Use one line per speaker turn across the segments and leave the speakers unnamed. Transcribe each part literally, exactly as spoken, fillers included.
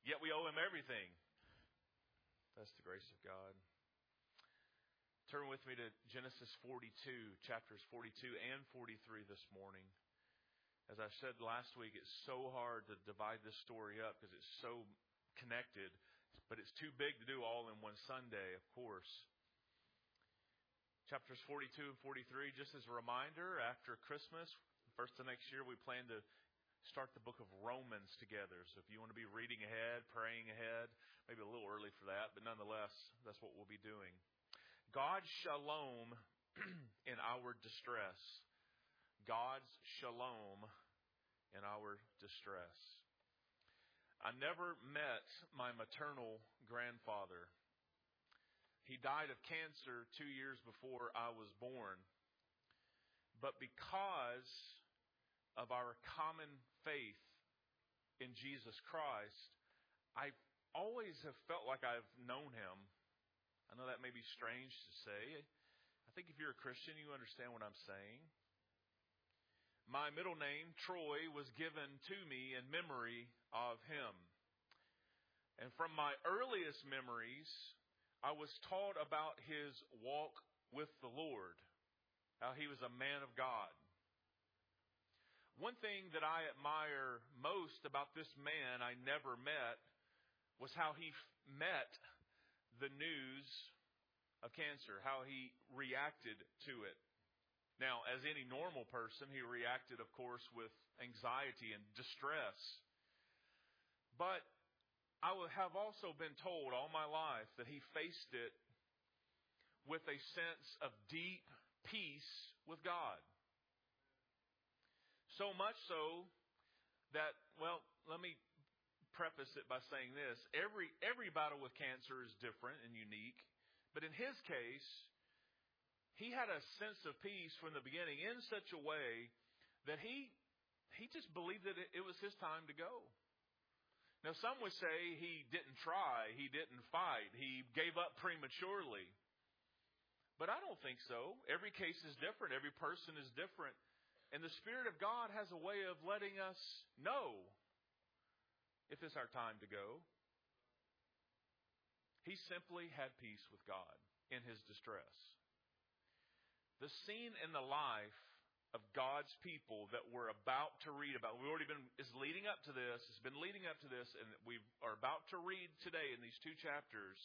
yet we owe Him everything. That's the grace of God. Turn with me to Genesis forty-two, chapters forty-two and forty-three this morning. As I said last week, it's so hard to divide this story up because it's so connected, but it's too big to do all in one Sunday, of course. Chapters forty-two and forty-three, just as a reminder, after Christmas, first of next year, we plan to start the book of Romans together. So if you want to be reading ahead, praying ahead, maybe a little early for that, but nonetheless, that's what we'll be doing. God's shalom in our distress. God's shalom in our distress. I never met my maternal grandfather. He died of cancer two years before I was born. But because of our common faith in Jesus Christ, I always have felt like I've known Him. I know that may be strange to say. I think if you're a Christian, you understand what I'm saying. My middle name, Troy, was given to me in memory of him. And from my earliest memories, I was taught about his walk with the Lord, how he was a man of God. One thing that I admire most about this man I never met was how he met the news of cancer, how he reacted to it. Now, as any normal person, he reacted, of course, with anxiety and distress. But I have also been told all my life that he faced it with a sense of deep peace with God. So much so that, well, let me preface it by saying this. Every every battle with cancer is different and unique. But in his case, he had a sense of peace from the beginning in such a way that he he just believed that it, it was his time to go. Now, some would say he didn't try, he didn't fight, he gave up prematurely. But I don't think so. Every case is different. Every person is different. And the Spirit of God has a way of letting us know if it's our time to go. He simply had peace with God in his distress. The scene in the life of God's people that we're about to read about, we've already been, is leading up to this, it's been leading up to this, and we are about to read today in these two chapters,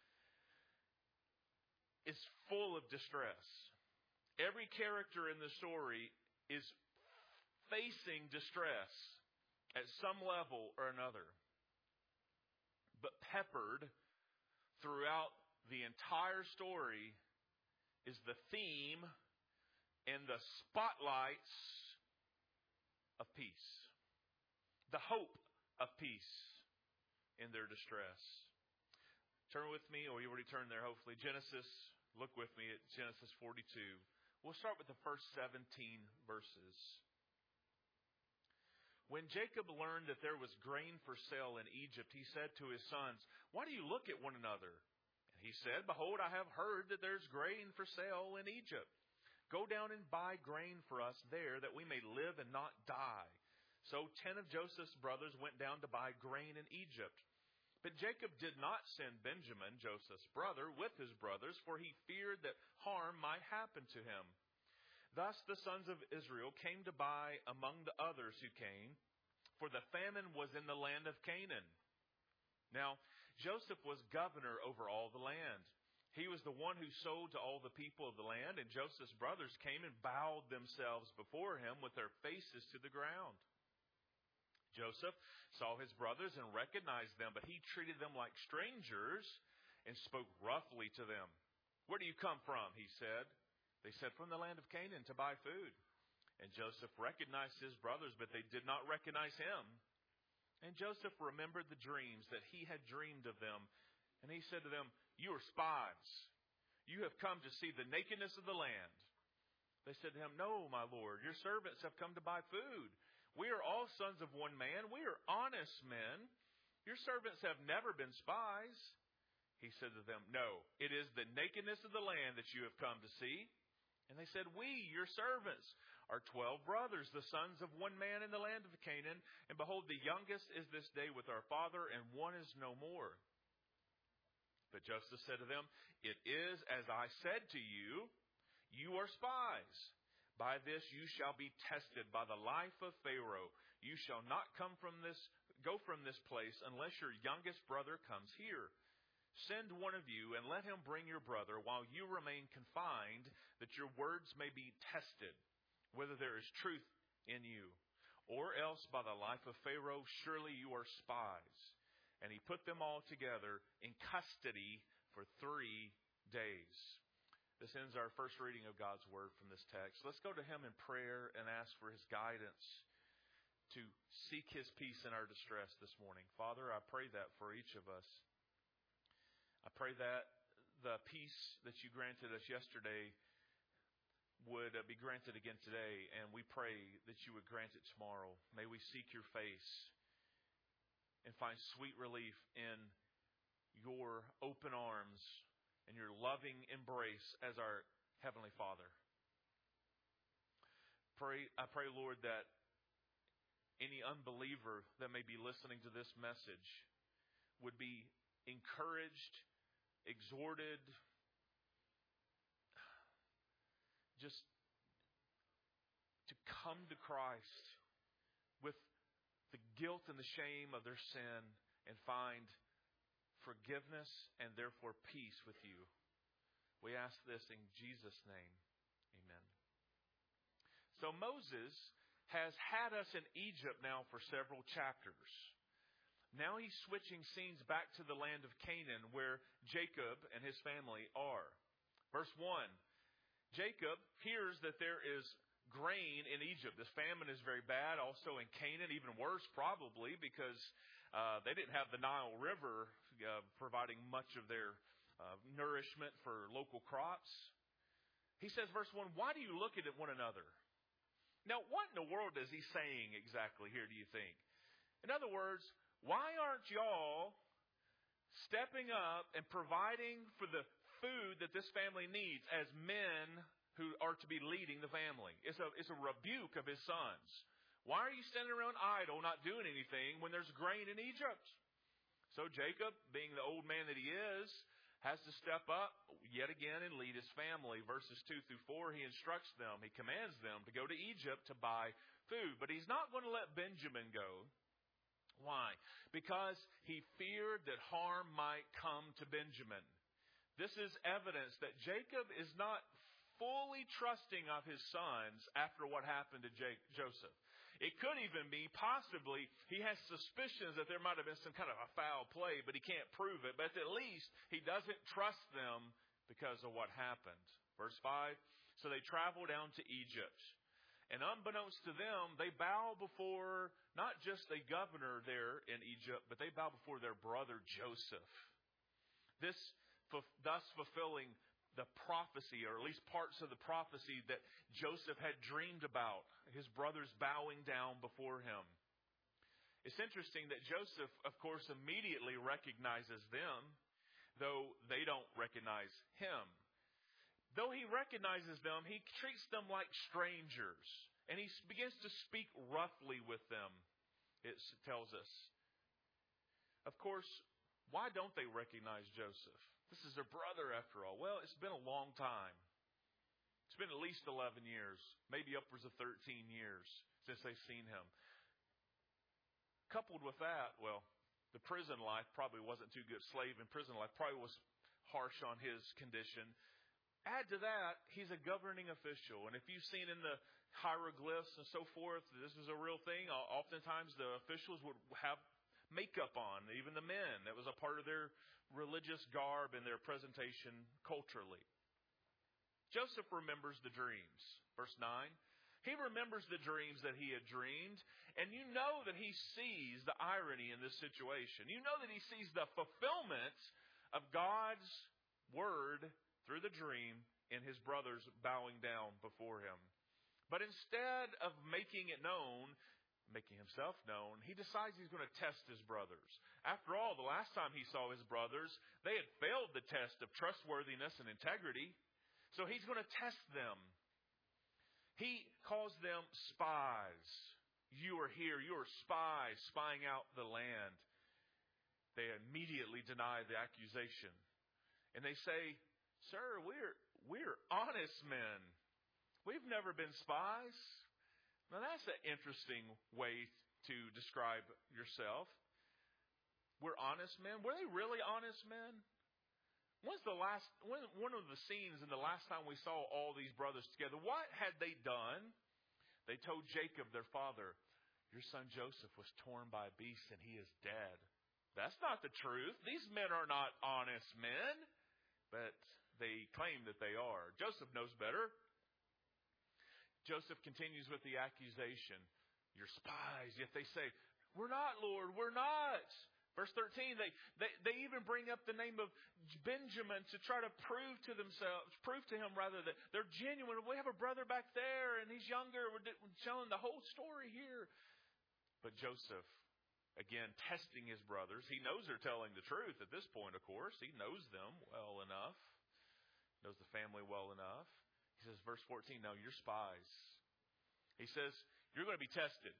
is full of distress. Every character in the story is facing distress at some level or another. But peppered throughout the entire story is the theme and the spotlights of peace. The hope of peace in their distress. Turn with me, or you already turned there hopefully. Genesis, look with me at Genesis forty-two. We'll start with the first seventeen verses. When Jacob learned that there was grain for sale in Egypt, he said to his sons, "Why do you look at one another?" And he said, "Behold, I have heard that there's grain for sale in Egypt. Go down and buy grain for us there, that we may live and not die." So ten of Joseph's brothers went down to buy grain in Egypt. But Jacob did not send Benjamin, Joseph's brother, with his brothers, for he feared that harm might happen to him. Thus the sons of Israel came to buy among the others who came, for the famine was in the land of Canaan. Now, Joseph was governor over all the land. He was the one who sold to all the people of the land, and Joseph's brothers came and bowed themselves before him with their faces to the ground. Joseph saw his brothers and recognized them, but he treated them like strangers and spoke roughly to them. "Where do you come from?" he said. They said, "From the land of Canaan to buy food." And Joseph recognized his brothers, but they did not recognize him. And Joseph remembered the dreams that he had dreamed of them. And he said to them, "You are spies. You have come to see the nakedness of the land." They said to him, "No, my lord, your servants have come to buy food. We are all sons of one man. We are honest men. Your servants have never been spies." He said to them, "No, it is the nakedness of the land that you have come to see." And they said, "We, your servants, are twelve brothers, the sons of one man in the land of Canaan. And behold, the youngest is this day with our father, and one is no more. But Joseph said to them, It is as I said to you, you are spies. By this you shall be tested by the life of Pharaoh. You shall not come from this, go from this place unless your youngest brother comes here. Send one of you and let him bring your brother while you remain confined, that your words may be tested, whether there is truth in you. Or else by the life of Pharaoh, surely you are spies. And he put them all together in custody for three days. This ends our first reading of God's Word from this text. Let's go to Him in prayer and ask for His guidance to seek His peace in our distress this morning. Father, I pray that for each of us. I pray that the peace that you granted us yesterday would be granted again today, and we pray that you would grant it tomorrow. May we seek your face and find sweet relief in your open arms and your loving embrace as our Heavenly Father. Pray, I pray, Lord, that any unbeliever that may be listening to this message would be encouraged, exhorted, just to come to Christ with the guilt and the shame of their sin and find forgiveness and therefore peace with you. We ask this in Jesus' name. Amen. So Moses has had us in Egypt now for several chapters. Now he's switching scenes back to the land of Canaan where Jacob and his family are. Verse one, Jacob hears that there is grain in Egypt. This famine is very bad. Also in Canaan, even worse probably because uh, they didn't have the Nile River uh, providing much of their uh, nourishment for local crops. He says, verse one, why do you look at one another? Now, what in the world is he saying exactly here, do you think? In other words, why aren't y'all stepping up and providing for the food that this family needs as men who are to be leading the family? It's a, it's a rebuke of his sons. Why are you standing around idle, not doing anything when there's grain in Egypt? So Jacob, being the old man that he is, has to step up yet again and lead his family. Verses two through four, he instructs them, he commands them to go to Egypt to buy food. But he's not going to let Benjamin go. Why? Because he feared that harm might come to Benjamin. This is evidence that Jacob is not fully trusting of his sons after what happened to Jake, Joseph. It could even be possibly he has suspicions that there might have been some kind of a foul play, but he can't prove it. But at least he doesn't trust them because of what happened. Verse five, so they travel down to Egypt. And unbeknownst to them, they bow before not just a governor there in Egypt, but they bow before their brother Joseph. This thus fulfilling the prophecy, or at least parts of the prophecy that Joseph had dreamed about, his brothers bowing down before him. It's interesting that Joseph, of course, immediately recognizes them, though they don't recognize him. Though he recognizes them, he treats them like strangers, and he begins to speak roughly with them, it tells us. Of course, why don't they recognize Joseph? This is their brother after all. Well, it's been a long time. It's been at least eleven years, maybe upwards of thirteen years since they've seen him. Coupled with that, well, the prison life probably wasn't too good. Slave in prison life probably was harsh on his condition. Add to that, he's a governing official. And if you've seen in the hieroglyphs and so forth, this is a real thing. Oftentimes the officials would have makeup on, even the men. That was a part of their religious garb and their presentation culturally. Joseph remembers the dreams. Verse nine. He remembers the dreams that he had dreamed. And you know that he sees the irony in this situation. You know that he sees the fulfillment of God's word through the dream in his brothers bowing down before him. But instead of making it known, making himself known, he decides he's going to test his brothers. After all, the last time he saw his brothers, they had failed the test of trustworthiness and integrity. So he's going to test them. He calls them spies. You are here. You are spies spying out the land. They immediately deny the accusation. And they say, sir, we're, we're honest men. We've never been spies. Now that's an interesting way to describe yourself. We're honest men. Were they really honest men? When's the last, when, one of the scenes in the last time we saw all these brothers together, what had they done? They told Jacob, their father, your son Joseph was torn by a beast and he is dead. That's not the truth. These men are not honest men, but they claim that they are. Joseph knows better. Joseph continues with the accusation. You're spies. Yet they say, we're not, Lord, we're not. Verse thirteen, they, they, they even bring up the name of Benjamin to try to prove to themselves, prove to him rather that they're genuine. We have a brother back there and he's younger. We're telling the whole story here. But Joseph, again, testing his brothers. He knows they're telling the truth at this point, of course. He knows them well enough. Knows the family well enough. He says, verse fourteen, no, you're spies. He says, you're going to be tested.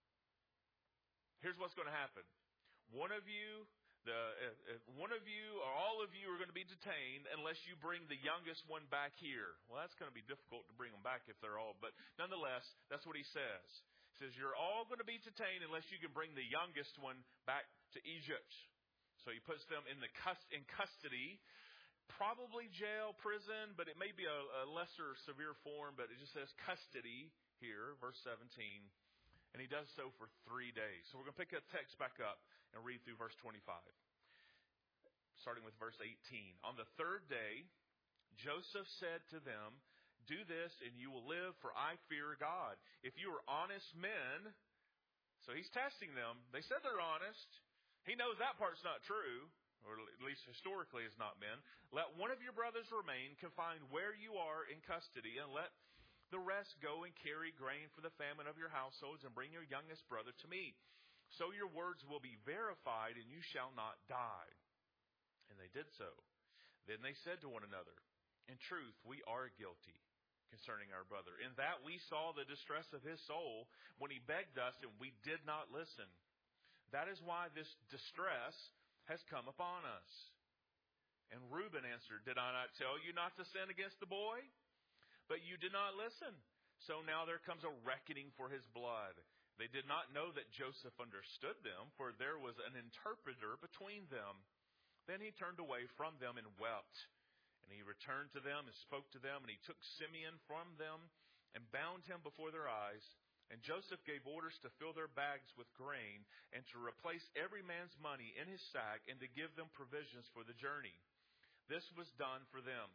Here's what's going to happen. One of you, the uh, one of you, or all of you are going to be detained unless you bring the youngest one back here. Well, that's going to be difficult to bring them back if they're all. But nonetheless, that's what he says. He says, you're all going to be detained unless you can bring the youngest one back to Egypt. So he puts them in the cust- in custody, probably jail, prison, but it may be a, a lesser severe form, but it just says custody here, verse seventeen. And he does so for three days. So we're going to pick that text back up and read through verse twenty-five. Starting with verse eighteen. On the third day, Joseph said to them, do this and you will live, for I fear God. If you are honest men, so he's testing them. They said they're honest. He knows that part's not true, or at least historically is not been. Let one of your brothers remain confined where you are in custody, and let the rest go and carry grain for the famine of your households, and bring your youngest brother to me. So your words will be verified, and you shall not die. And they did so. Then they said to one another, in truth, we are guilty concerning our brother, in that we saw the distress of his soul when he begged us, and we did not listen. That is why this distress has come upon us. And Reuben answered, did I not tell you not to sin against the boy? But you did not listen. So now there comes a reckoning for his blood. They did not know that Joseph understood them, for there was an interpreter between them. Then he turned away from them and wept. And he returned to them and spoke to them, and he took Simeon from them and bound him before their eyes. And Joseph gave orders to fill their bags with grain, and to replace every man's money in his sack, and to give them provisions for the journey. This was done for them.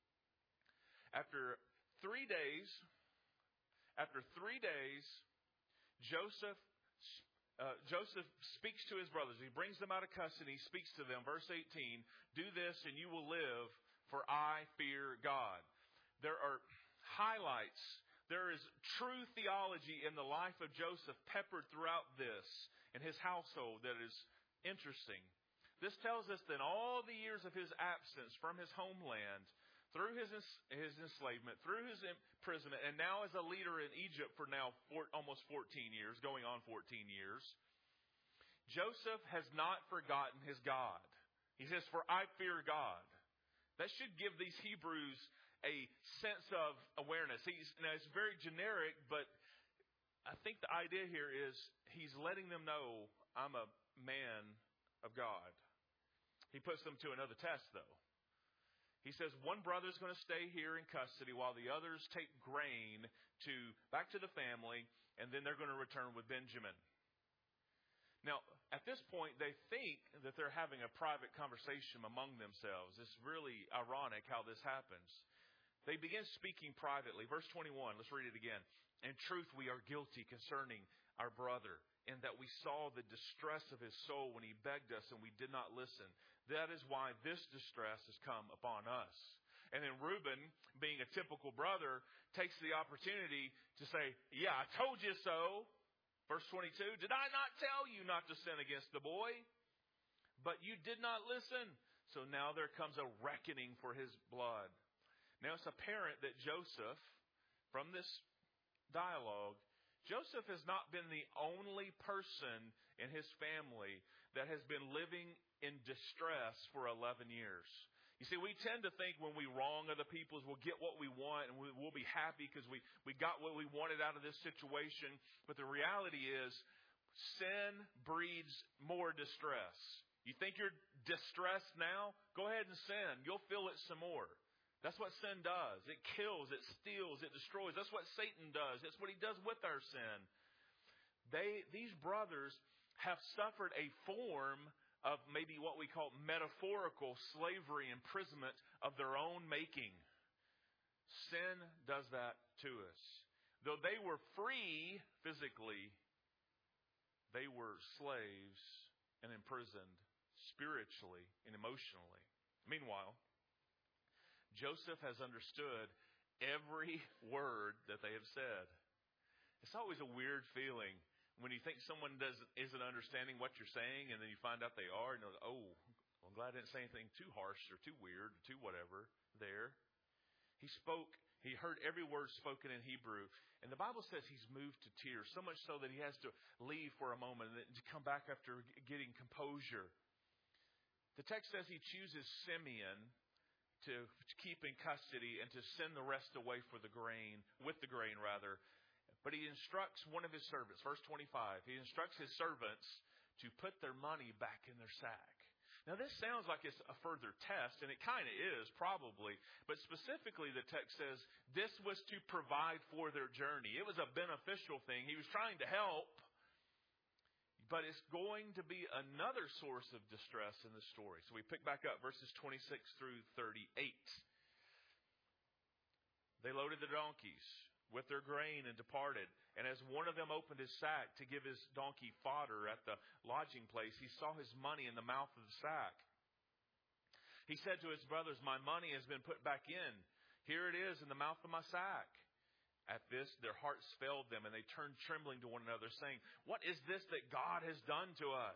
After three days, after three days, Joseph uh, Joseph speaks to his brothers. He brings them out of custody. He speaks to them. Verse eighteen, do this and you will live, for I fear God. There are highlights. There is true theology in the life of Joseph peppered throughout this and his household that is interesting. This tells us that all the years of his absence from his homeland, through his his enslavement, through his imprisonment, and now as a leader in Egypt for now four, almost fourteen years, going on fourteen years, Joseph has not forgotten his God. He says, for I fear God. That should give these Hebrews a sense of awareness. He's, now it's very generic, but I think the idea here is he's letting them know, I'm a man of God. He puts them to another test, though. He says one brother's going to stay here in custody while the others take grain to back to the family, and then they're going to return with Benjamin. Now, at this point, they think that they're having a private conversation among themselves. It's really ironic how this happens. They begin speaking privately. Verse twenty-one, let's read it again. In truth, we are guilty concerning our brother, in that we saw the distress of his soul when he begged us, and we did not listen. That is why this distress has come upon us. And then Reuben, being a typical brother, takes the opportunity to say, yeah, I told you so. Verse twenty-two, did I not tell you not to sin against the boy? But you did not listen. So now there comes a reckoning for his blood. Now it's apparent that Joseph, from this dialogue, Joseph has not been the only person in his family that has been living in distress for eleven years. You see, we tend to think when we wrong other people, we'll get what we want and we'll be happy because we, we got what we wanted out of this situation. But the reality is, sin breeds more distress. You think you're distressed now? Go ahead and sin. You'll feel it some more. That's what sin does. It kills, it steals, it destroys. That's what Satan does. That's what he does with our sin. They, these brothers have suffered a form of maybe what we call metaphorical slavery, imprisonment of their own making. Sin does that to us. Though they were free physically, they were slaves and imprisoned spiritually and emotionally. Meanwhile, Joseph has understood every word that they have said. It's always a weird feeling when you think someone doesn't isn't understanding what you're saying, and then you find out they are, and you're like, oh, well, I'm glad I didn't say anything too harsh or too weird or too whatever there. He spoke, he heard every word spoken in Hebrew, and the Bible says he's moved to tears, so much so that he has to leave for a moment and then to come back after getting composure. The text says he chooses Simeon to keep in custody and to send the rest away for the grain, with the grain rather. But he instructs one of his servants, verse twenty-five, he instructs his servants to put their money back in their sack. Now this sounds like it's a further test, and it kind of is, probably. But specifically the text says this was to provide for their journey. It was a beneficial thing. He was trying to help. But it's going to be another source of distress in the story. So we pick back up verses twenty-six through thirty-eight. They loaded the donkeys with their grain and departed. And as one of them opened his sack to give his donkey fodder at the lodging place, he saw his money in the mouth of the sack. He said to his brothers, "My money has been put back in. Here it is in the mouth of my sack." At this, their hearts failed them, and they turned trembling to one another, saying, "What is this that God has done to us?"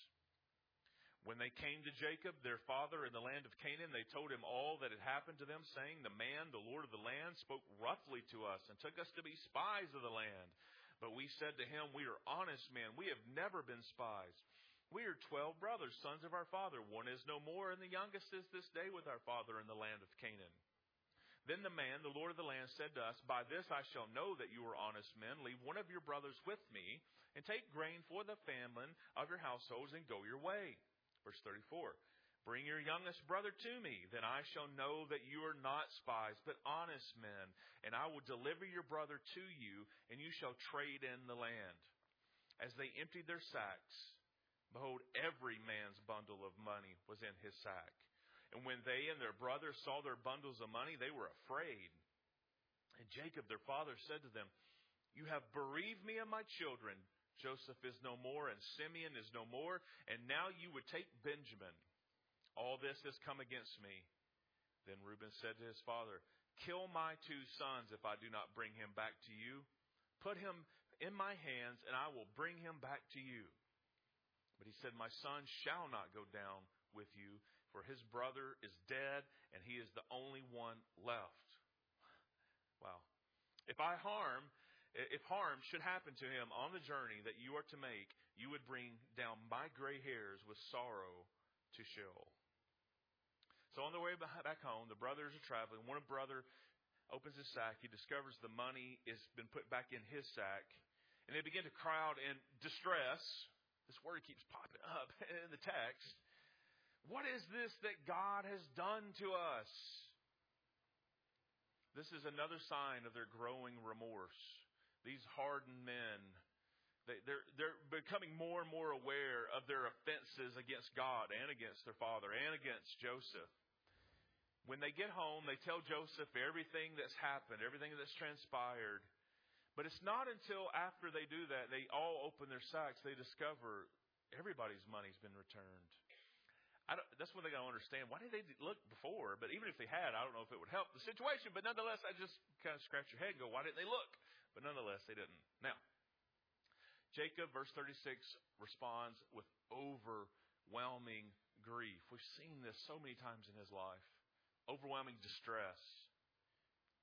When they came to Jacob, their father, in the land of Canaan, they told him all that had happened to them, saying, "The man, the Lord of the land, spoke roughly to us and took us to be spies of the land. But we said to him, 'We are honest men. We have never been spies. We are twelve brothers, sons of our father. One is no more, and the youngest is this day with our father in the land of Canaan.' Then the man, the Lord of the land, said to us, 'By this I shall know that you are honest men. Leave one of your brothers with me, and take grain for the famine of your households, and go your way.'" Verse thirty-four. "Bring your youngest brother to me, then I shall know that you are not spies, but honest men. And I will deliver your brother to you, and you shall trade in the land." As they emptied their sacks, behold, every man's bundle of money was in his sack. And when they and their brothers saw their bundles of money, they were afraid. And Jacob, their father, said to them, "You have bereaved me of my children. Joseph is no more, and Simeon is no more, and now you would take Benjamin. All this has come against me." Then Reuben said to his father, "Kill my two sons if I do not bring him back to you. Put him in my hands, and I will bring him back to you." But he said, "My son shall not go down with you, for his brother is dead, and he is the only one left." Wow. If I harm, if harm should happen to him on the journey that you are to make, you would bring down my gray hairs with sorrow to Sheol. So on their way back home, the brothers are traveling. One brother opens his sack. He discovers the money has been put back in his sack. And they begin to cry out in distress. This word keeps popping up in the text. "What is this that God has done to us?" This is another sign of their growing remorse. These hardened men, they, they're, they're becoming more and more aware of their offenses against God and against their father and against Joseph. When they get home, they tell Joseph everything that's happened, everything that's transpired. But it's not until after they do that, they all open their sacks, they discover everybody's money's been returned. I don't, that's one thing I don't understand. Why did they look before? But even if they had, I don't know if it would help the situation. But nonetheless, I just kind of scratch your head and go, why didn't they look? But nonetheless, they didn't. Now, Jacob, verse thirty-six, responds with overwhelming grief. We've seen this so many times in his life. Overwhelming distress.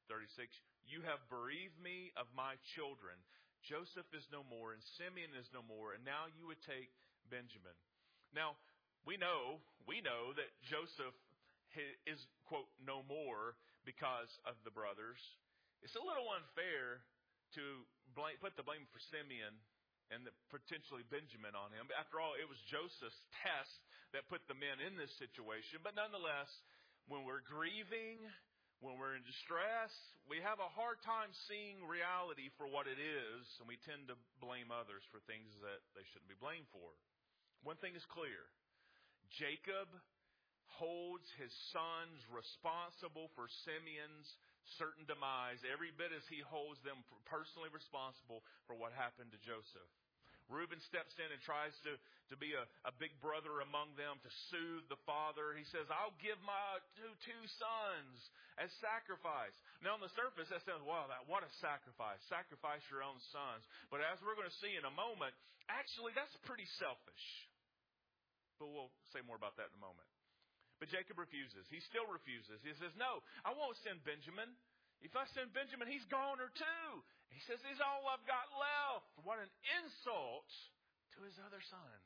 thirty-six, you have bereaved me of my children. Joseph is no more, and Simeon is no more, and now you would take Benjamin. Now, we know, we know that Joseph is, quote, no more because of the brothers. It's a little unfair to blame, put the blame for Simeon and the, potentially Benjamin on him. After all, it was Joseph's test that put the men in this situation. But nonetheless, when we're grieving, when we're in distress, we have a hard time seeing reality for what it is, and we tend to blame others for things that they shouldn't be blamed for. One thing is clear. Jacob holds his sons responsible for Simeon's certain demise every bit as he holds them personally responsible for what happened to Joseph. Reuben steps in and tries to, to be a, a big brother among them to soothe the father. He says, I'll give my two, two sons as sacrifice. Now, on the surface, that sounds, wow, that, what a sacrifice. Sacrifice your own sons. But as we're going to see in a moment, actually, that's pretty selfish. But we'll say more about that in a moment. But Jacob refuses. He still refuses. He says, no, I won't send Benjamin. If I send Benjamin, he's goner too. He says, he's all I've got left. What an insult to his other sons.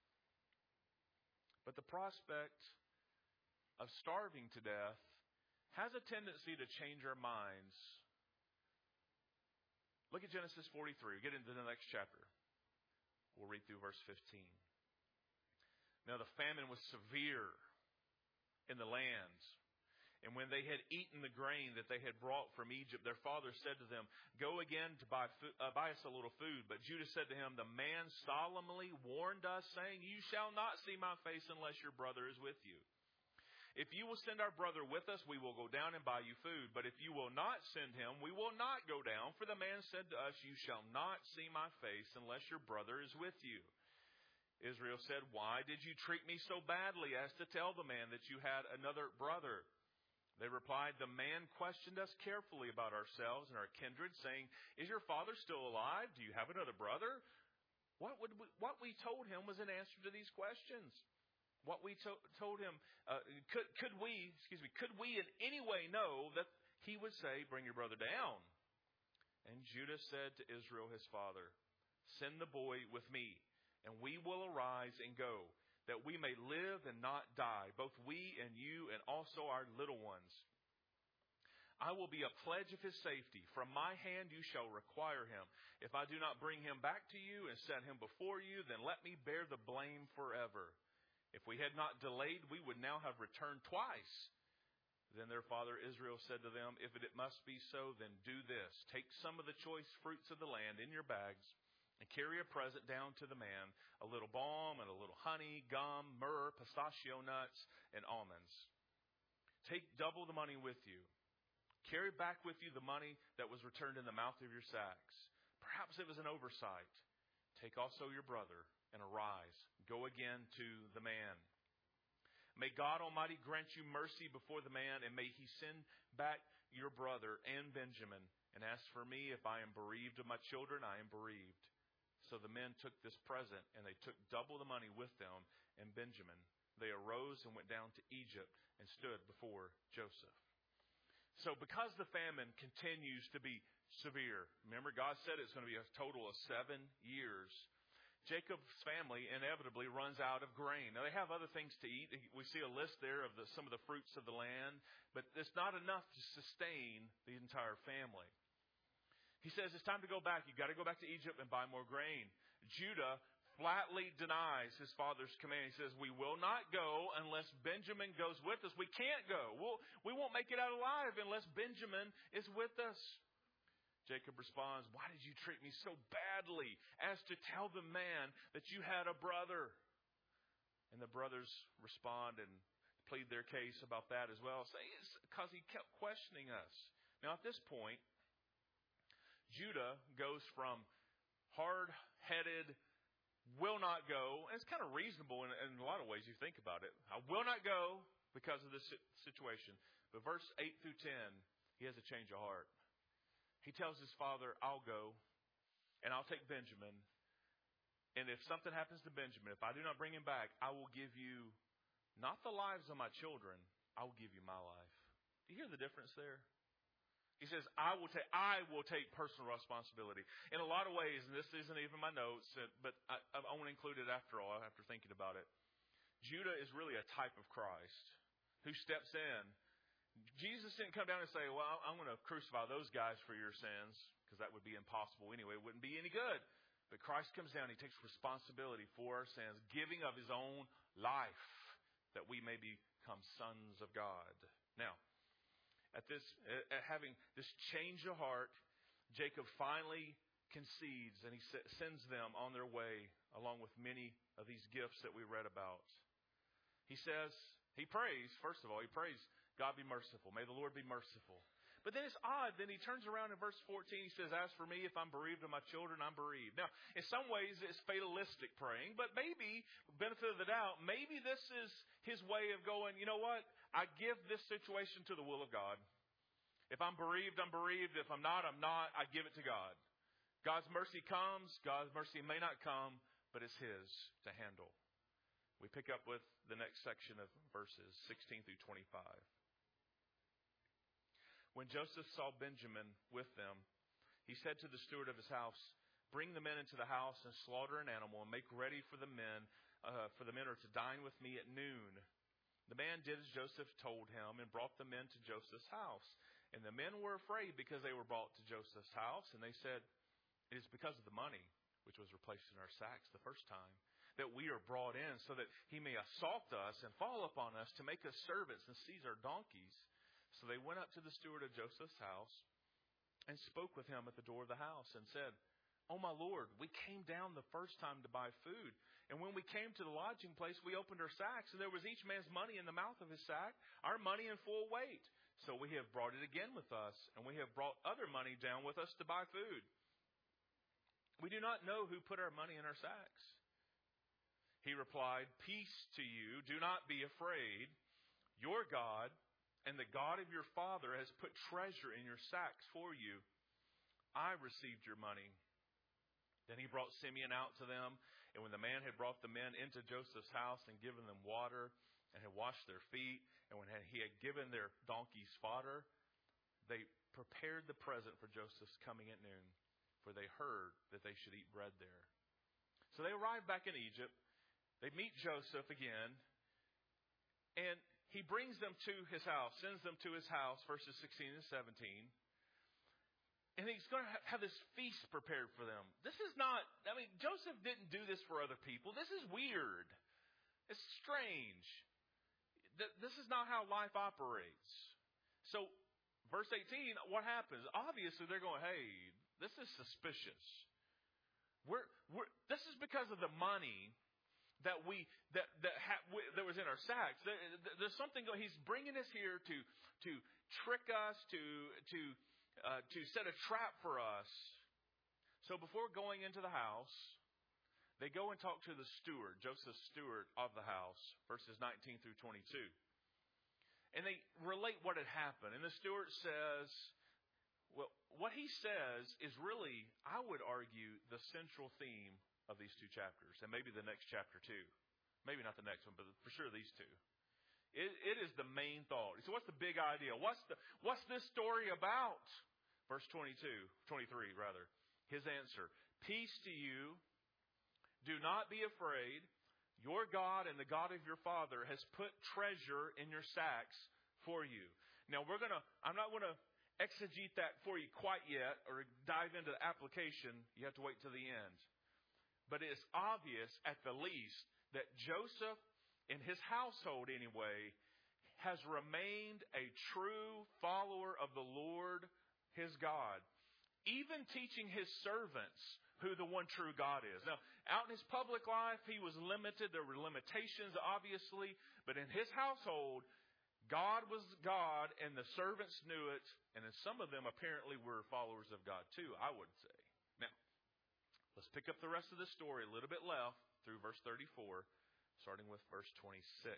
But the prospect of starving to death has a tendency to change our minds. Look at Genesis forty-three. Get into the next chapter. We'll read through verse fifteen. Now the famine was severe in the land. And when they had eaten the grain that they had brought from Egypt, their father said to them, go again to buy, food, uh, buy us a little food. But Judah said to him, the man solemnly warned us, saying, you shall not see my face unless your brother is with you. If you will send our brother with us, we will go down and buy you food. But if you will not send him, we will not go down. For the man said to us, you shall not see my face unless your brother is with you. Israel said, why did you treat me so badly as to tell the man that you had another brother? They replied, the man questioned us carefully about ourselves and our kindred, saying, is your father still alive? Do you have another brother? What would we, what we told him was an answer to these questions. What we to, told him, uh, could, could we, excuse me, could we in any way know that he would say, bring your brother down? And Judah said to Israel, his father, send the boy with me, and we will arise and go, that we may live and not die, both we and you and also our little ones. I will be a pledge of his safety. From my hand you shall require him. If I do not bring him back to you and set him before you, then let me bear the blame forever. If we had not delayed, we would now have returned twice. Then their father Israel said to them, if it must be so, then do this. Take some of the choice fruits of the land in your bags, and carry a present down to the man, a little balm and a little honey, gum, myrrh, pistachio nuts, and almonds. Take double the money with you. Carry back with you the money that was returned in the mouth of your sacks. Perhaps it was an oversight. Take also your brother and arise. Go again to the man. May God Almighty grant you mercy before the man, and may he send back your brother and Benjamin. And as for me, if I am bereaved of my children, I am bereaved. So the men took this present, and they took double the money with them and Benjamin. They arose and went down to Egypt and stood before Joseph. So because the famine continues to be severe, remember God said it's going to be a total of seven years, Jacob's family inevitably runs out of grain. Now they have other things to eat. We see a list there of the, some of the fruits of the land, but it's not enough to sustain the entire family. He says, it's time to go back. You've got to go back to Egypt and buy more grain. Judah flatly denies his father's command. He says, we will not go unless Benjamin goes with us. We can't go. We'll, we won't make it out alive unless Benjamin is with us. Jacob responds, why did you treat me so badly as to tell the man that you had a brother? And the brothers respond and plead their case about that as well, saying it's because he kept questioning us. Now at this point, Judah goes from hard-headed, will not go, and it's kind of reasonable in, in a lot of ways you think about it. I will not go because of this situation. But verse eight through ten, he has a change of heart. He tells his father, I'll go, and I'll take Benjamin. And if something happens to Benjamin, if I do not bring him back, I will give you not the lives of my children, I will give you my life. Do you hear the difference there? He says, I will take, I will take personal responsibility. In a lot of ways, and this isn't even my notes, but I, I want to include it after all, after thinking about it. Judah is really a type of Christ who steps in. Jesus didn't come down and say, well, I'm going to crucify those guys for your sins, because that would be impossible anyway. It wouldn't be any good. But Christ comes down, He takes responsibility for our sins, giving of His own life that we may become sons of God. Now, At this, at having this change of heart, Jacob finally concedes and he sends them on their way along with many of these gifts that we read about. He says, he prays, first of all, he prays, God be merciful. May the Lord be merciful. But then it's odd. Then he turns around in verse fourteen. He says, as for me, if I'm bereaved of my children, I'm bereaved. Now, in some ways, it's fatalistic praying. But maybe, benefit of the doubt, maybe this is his way of going, you know what? I give this situation to the will of God. If I'm bereaved, I'm bereaved. If I'm not, I'm not. I give it to God. God's mercy comes. God's mercy may not come, but it's His to handle. We pick up with the next section of verses sixteen through twenty-five. When Joseph saw Benjamin with them, he said to the steward of his house, bring the men into the house and slaughter an animal and make ready for the men, uh, for the men are to dine with me at noon. The man did as Joseph told him and brought the men to Joseph's house. And the men were afraid because they were brought to Joseph's house. And they said, it is because of the money, which was replaced in our sacks the first time, that we are brought in so that he may assault us and fall upon us to make us servants and seize our donkeys. So they went up to the steward of Joseph's house and spoke with him at the door of the house and said, oh, my Lord, we came down the first time to buy food. And when we came to the lodging place, we opened our sacks, and there was each man's money in the mouth of his sack, our money in full weight. So we have brought it again with us, and we have brought other money down with us to buy food. We do not know who put our money in our sacks. He replied, peace to you, do not be afraid. Your God and the God of your father has put treasure in your sacks for you. I received your money. Then he brought Simeon out to them, and when the man had brought the men into Joseph's house and given them water and had washed their feet, and when he had given their donkeys fodder, they prepared the present for Joseph's coming at noon, for they heard that they should eat bread there. So they arrived back in Egypt. They meet Joseph again, and he brings them to his house, sends them to his house, verses sixteen and seventeen. And he's going to have this feast prepared for them. This is not, I mean, Joseph didn't do this for other people. This is weird. It's strange. This is not how life operates. So, verse eighteen, what happens? Obviously, they're going, hey, this is suspicious. We're, we're, this is because of the money that we that that, ha, we, that was in our sacks. There, there's something going. He's bringing us here to to trick us, to to uh, to set a trap for us. So before going into the house, they go and talk to the steward, Joseph's steward of the house, verses nineteen through twenty-two, and they relate what had happened. And the steward says, well, what he says is really, I would argue, the central theme of these two chapters, and maybe the next chapter too. Maybe not the next one, but for sure these two. It, it is the main thought. So what's the big idea? What's the what's this story about? Verse twenty-two, twenty-three rather. His answer, peace to you. Do not be afraid. Your God and the God of your father has put treasure in your sacks for you. Now we're gonna. I'm not going to exegete that for you quite yet, or dive into the application. You have to wait till the end. But it is obvious, at the least, that Joseph, in his household anyway, has remained a true follower of the Lord, his God. Even teaching his servants who the one true God is. Now, out in his public life, he was limited. There were limitations, obviously. But in his household, God was God, and the servants knew it. And then some of them apparently were followers of God too, I would say. Now, let's pick up the rest of the story a little bit left through verse thirty-four, starting with verse twenty-six.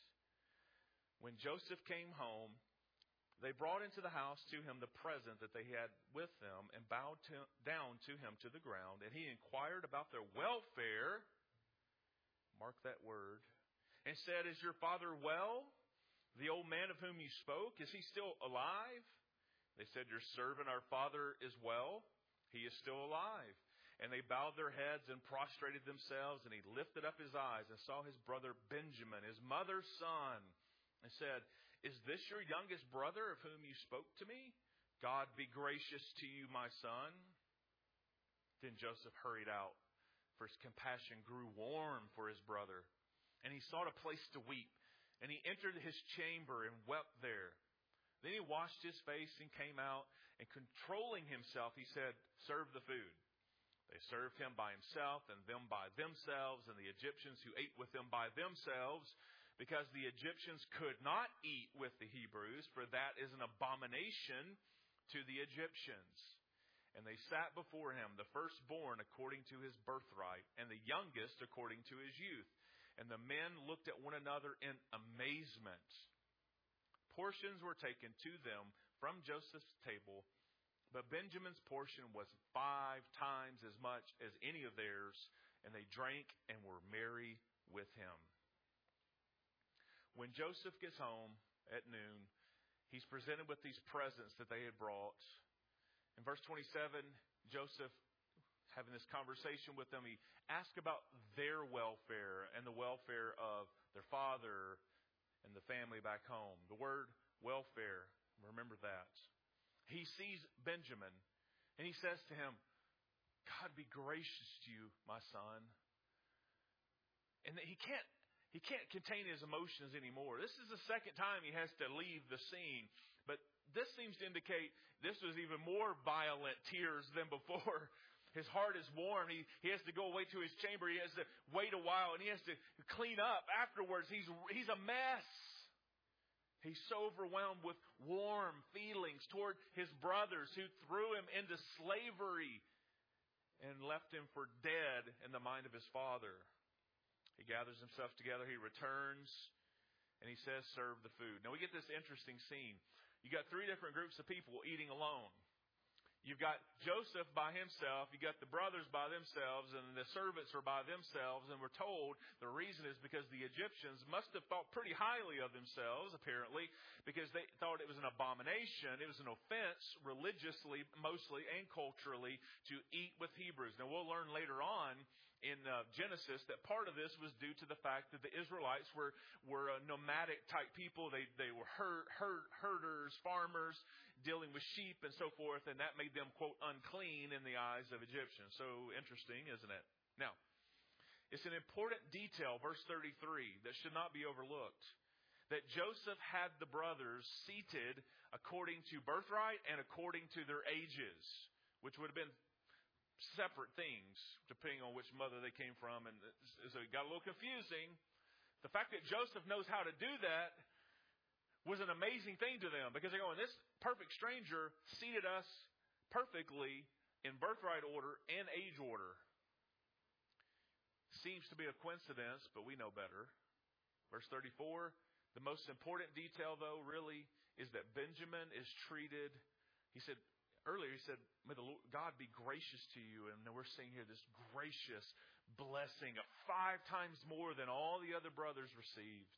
When Joseph came home, they brought into the house to him the present that they had with them and bowed to, down to him to the ground. And he inquired about their welfare, mark that word, and said, is your father well? The old man of whom you spoke, is he still alive? They said, your servant, our father, is well. He is still alive. And they bowed their heads and prostrated themselves, and he lifted up his eyes and saw his brother Benjamin, his mother's son, and said, is this your youngest brother of whom you spoke to me? God be gracious to you, my son. Then Joseph hurried out, for his compassion grew warm for his brother. And he sought a place to weep. And he entered his chamber and wept there. Then he washed his face and came out, and controlling himself, he said, serve the food. They served him by himself, and them by themselves, and the Egyptians who ate with them by themselves, because the Egyptians could not eat with the Hebrews, for that is an abomination to the Egyptians. And they sat before him, the firstborn according to his birthright, and the youngest according to his youth. And the men looked at one another in amazement. Portions were taken to them from Joseph's table, but Benjamin's portion was five times as much as any of theirs, and they drank and were merry with him. When Joseph gets home at noon, he's presented with these presents that they had brought. In verse twenty-seven, Joseph, having this conversation with them, he asked about their welfare and the welfare of their father and the family back home. The word welfare, remember that. He sees Benjamin, and he says to him, God be gracious to you, my son. And he can't he can't contain his emotions anymore. This is the second time he has to leave the scene. But this seems to indicate this was even more violent tears than before. His heart is warm. He, he has to go away to his chamber. He has to wait a while, and he has to clean up afterwards. He's, he's a mess. He's so overwhelmed with warm feelings toward his brothers who threw him into slavery and left him for dead in the mind of his father. He gathers himself together. He returns, and he says, serve the food. Now we get this interesting scene. You got three different groups of people eating alone. You've got Joseph by himself, you got the brothers by themselves, and the servants are by themselves. And we're told the reason is because the Egyptians must have thought pretty highly of themselves, apparently, because they thought it was an abomination, it was an offense, religiously mostly and culturally, to eat with Hebrews. Now we'll learn later on in uh, Genesis that part of this was due to the fact that the Israelites were were uh, nomadic type people. They they were herd, herd, herders, farmers, dealing with sheep and so forth, and that made them, quote, unclean in the eyes of Egyptians. So interesting, isn't it? Now, it's an important detail, verse thirty-three, that should not be overlooked. That Joseph had the brothers seated according to birthright and according to their ages, which would have been separate things, depending on which mother they came from. And so it got a little confusing. The fact that Joseph knows how to do that was an amazing thing to them, because they're going, this perfect stranger seated us perfectly in birthright order and age order. Seems to be a coincidence, but we know better. Verse thirty-four, the most important detail, though, really, is that Benjamin is treated, he said, earlier he said, may the Lord, God be gracious to you. And we're seeing here this gracious blessing of five times more than all the other brothers received.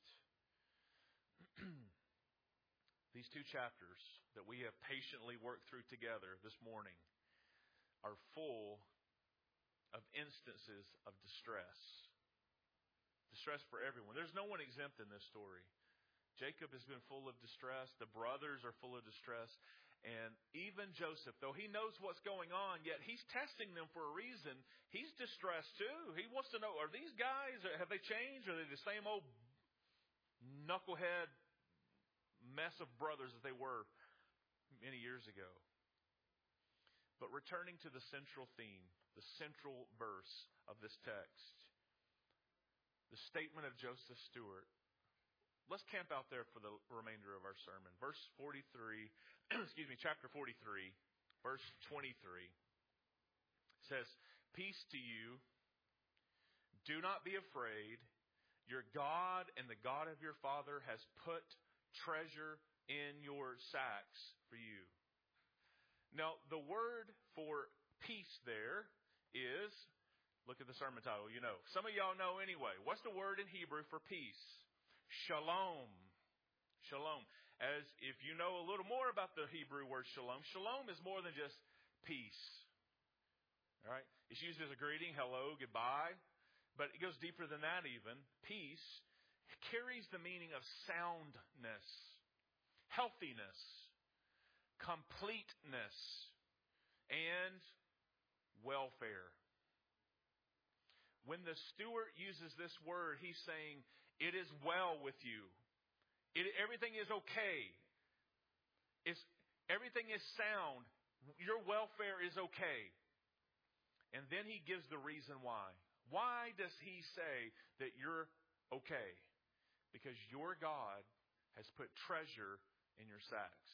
These two chapters that we have patiently worked through together this morning are full of instances of distress. Distress for everyone. There's no one exempt in this story. Jacob has been full of distress. The brothers are full of distress. And even Joseph, though he knows what's going on, yet he's testing them for a reason. He's distressed too. He wants to know, are these guys, have they changed? Are they the same old knucklehead mess of brothers that they were many years ago? But returning to the central theme, the central verse of this text, the statement of Joseph Stewart. Let's camp out there for the remainder of our sermon. Verse forty-three, excuse me, chapter forty-three, verse twenty-three says, peace to you. Do not be afraid. Your God and the God of your father has put treasure in your sacks for you. Now, the word for peace there is, look at the sermon title, you know. Some of y'all know anyway. What's the word in Hebrew for peace? Shalom. Shalom. as if you know a little more about the Hebrew word shalom, shalom is more than just peace. All right? It's used as a greeting, hello, goodbye. But it goes deeper than that even. Peace carries the meaning of soundness, healthiness, completeness, and welfare. When the steward uses this word, he's saying, it is well with you. It, everything is okay. It's, everything is sound. Your welfare is okay. And then he gives the reason why. Why does he say that you're okay? Because your God has put treasure in your sacks.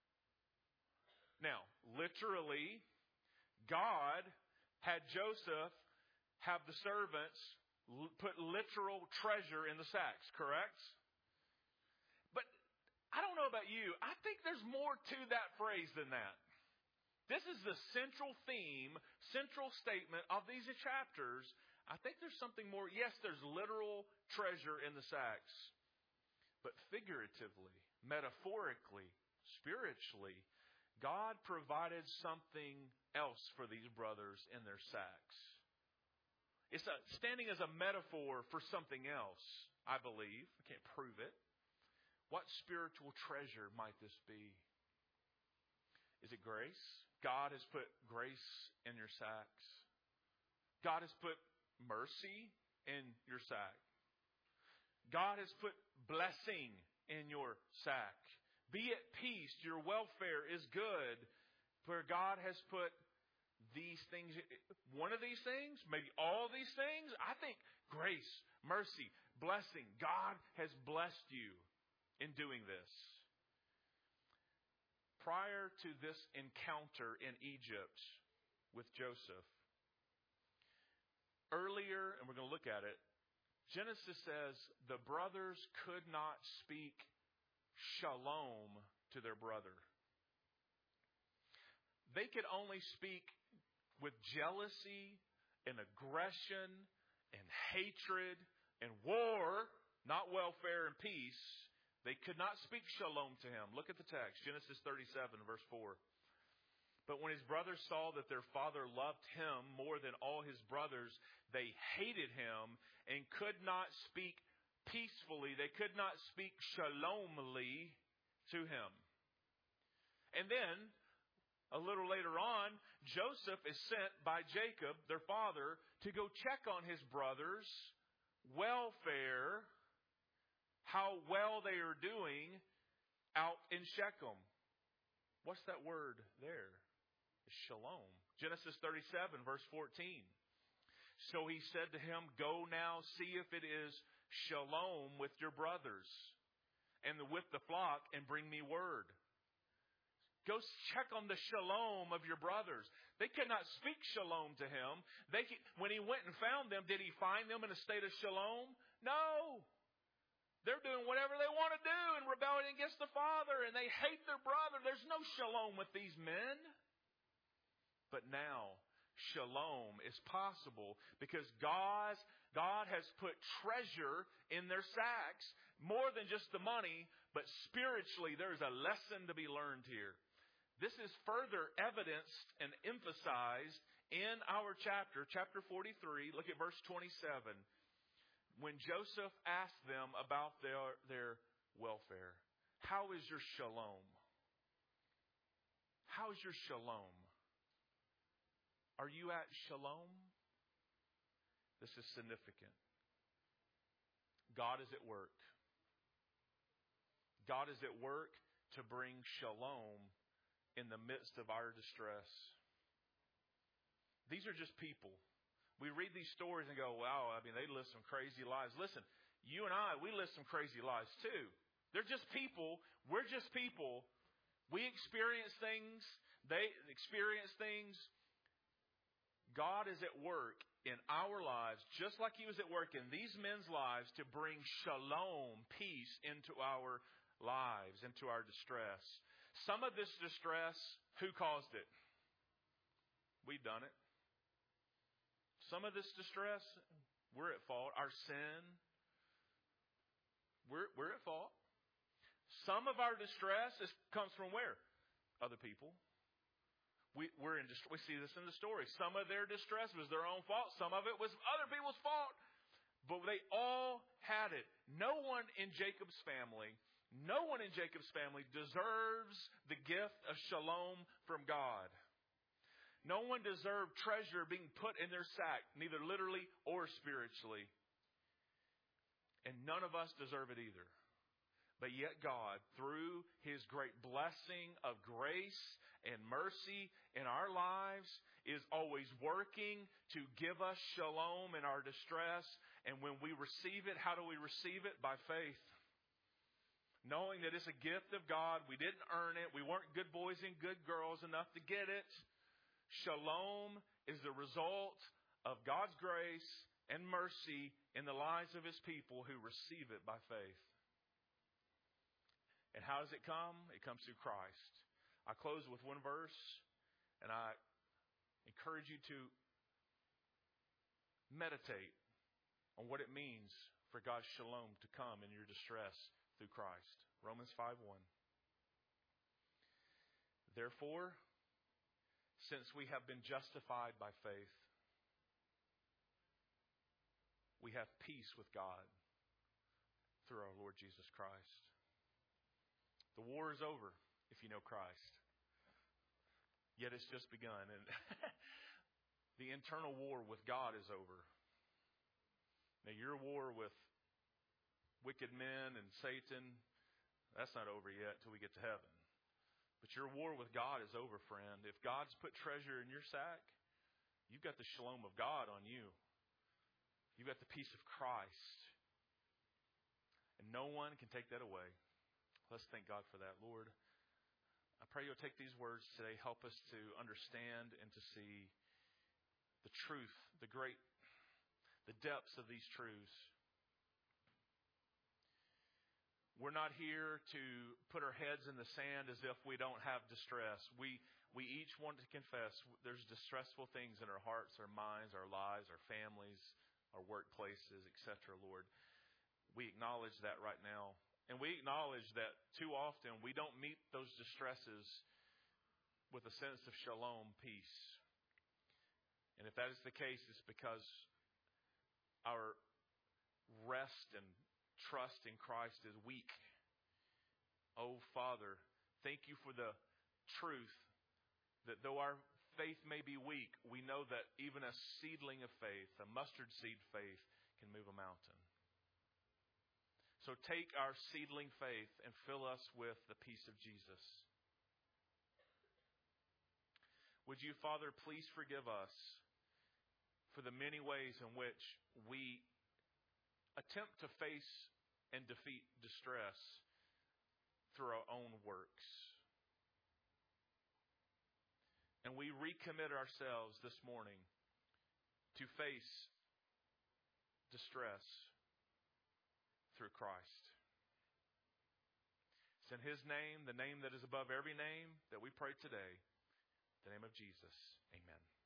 Now, literally, God had Joseph have the servants put literal treasure in the sacks, correct? But I don't know about you. I think there's more to that phrase than that. This is the central theme, central statement of these chapters. I think there's something more. Yes, there's literal treasure in the sacks. But figuratively, metaphorically, spiritually, God provided something else for these brothers in their sacks. It's a, standing as a metaphor for something else, I believe. I can't prove it. What spiritual treasure might this be? Is it grace? God has put grace in your sacks. God has put mercy in your sack. God has put blessing in your sack. Be at peace. Your welfare is good. Where God has put these things, one of these things, maybe all these things. I think grace, mercy, blessing. God has blessed you in doing this. Prior to this encounter in Egypt with Joseph, earlier, and we're going to look at it, Genesis says the brothers could not speak shalom to their brother. They could only speak with jealousy and aggression and hatred and war, not welfare and peace. They could not speak shalom to him. Look at the text, Genesis thirty-seven, verse four. But when his brothers saw that their father loved him more than all his brothers, they hated him and could not speak peacefully. They could not speak shalomly to him. And then, a little later on, Joseph is sent by Jacob, their father, to go check on his brothers' welfare, how well they are doing out in Shechem. What's that word there? Shalom. Genesis thirty-seven, verse fourteen. So he said to him, go now, see if it is shalom with your brothers and with the flock, and bring me word. Go check on the shalom of your brothers. They could not speak shalom to him. They, when he went and found them, did he find them in a state of shalom? No. They're doing whatever they want to do and rebelling against the Father, and they hate their brother. There's no shalom with these men. But now, shalom is possible because God's, God has put treasure in their sacks, more than just the money, but spiritually there's a lesson to be learned here. This is further evidenced and emphasized in our chapter, chapter forty-three. Look at verse twenty-seven. When Joseph asked them about their, their welfare, how is your shalom? How is your shalom? Are you at shalom? This is significant. God is at work. God is at work to bring shalom in the midst of our distress. These are just people. We read these stories and go, wow, I mean, they live some crazy lives. Listen, you and I, we live some crazy lives too. They're just people. We're just people. We experience things. They experience things. God is at work in our lives, just like He was at work in these men's lives, to bring shalom, peace, into our lives, into our distress. Some of this distress, who caused it? We've done it. Some of this distress, we're at fault. Our sin, we're, we're at fault. Some of our distress is, comes from where? Other people. We, we're in, we see this in the story. Some of their distress was their own fault. Some of it was other people's fault. But they all had it. No one in Jacob's family, no one in Jacob's family deserves the gift of shalom from God. No one deserved treasure being put in their sack, neither literally or spiritually. And none of us deserve it either. But yet God, through His great blessing of grace and mercy in our lives, is always working to give us shalom in our distress. And when we receive it, how do we receive it? By faith. Knowing that it's a gift of God. We didn't earn it. We weren't good boys and good girls enough to get it. Shalom is the result of God's grace and mercy in the lives of His people who receive it by faith. And how does it come? It comes through Christ. I close with one verse, and I encourage you to meditate on what it means for God's shalom to come in your distress through Christ. Romans five one. Therefore, since we have been justified by faith, we have peace with God through our Lord Jesus Christ. The war is over if you know Christ. Yet it's just begun. And the internal war with God is over. Now your war with wicked men and Satan, that's not over yet till we get to heaven. But your war with God is over, friend. If God's put treasure in your sack, you've got the shalom of God on you. You've got the peace of Christ. And no one can take that away. Let's thank God for that. Lord, I pray you'll take these words today, help us to understand and to see the truth, the great, the depths of these truths. We're not here to put our heads in the sand as if we don't have distress. We we each want to confess there's distressful things in our hearts, our minds, our lives, our families, our workplaces, et cetera, Lord. We acknowledge that right now. And we acknowledge that too often we don't meet those distresses with a sense of shalom, peace. And if that is the case, it's because our rest and trust in Christ is weak. Oh, Father, thank you for the truth that though our faith may be weak, we know that even a seedling of faith, a mustard seed faith, can move a mountain. So take our seedling faith and fill us with the peace of Jesus. Would you, Father, please forgive us for the many ways in which we attempt to face and defeat distress through our own works. And we recommit ourselves this morning to face distress through Christ. It's in His name, the name that is above every name, that we pray today. In the name of Jesus. Amen.